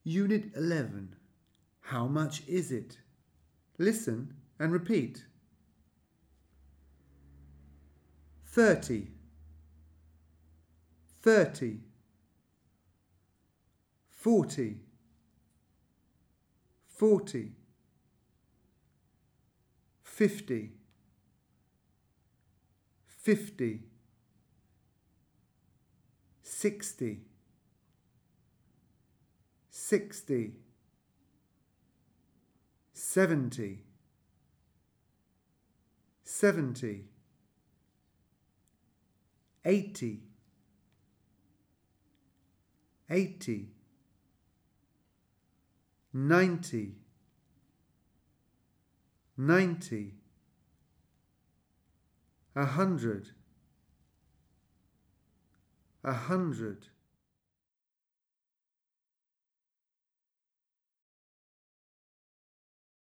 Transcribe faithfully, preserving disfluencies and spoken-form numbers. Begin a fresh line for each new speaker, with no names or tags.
Unit eleven. How much is it? Listen and repeat. Thirty. Thirty. Forty. Forty. Fifty. Fifty. Sixty. Sixty. Seventy. Seventy. Eighty. Eighty. Ninety. Ninety. A hundred. A hundred.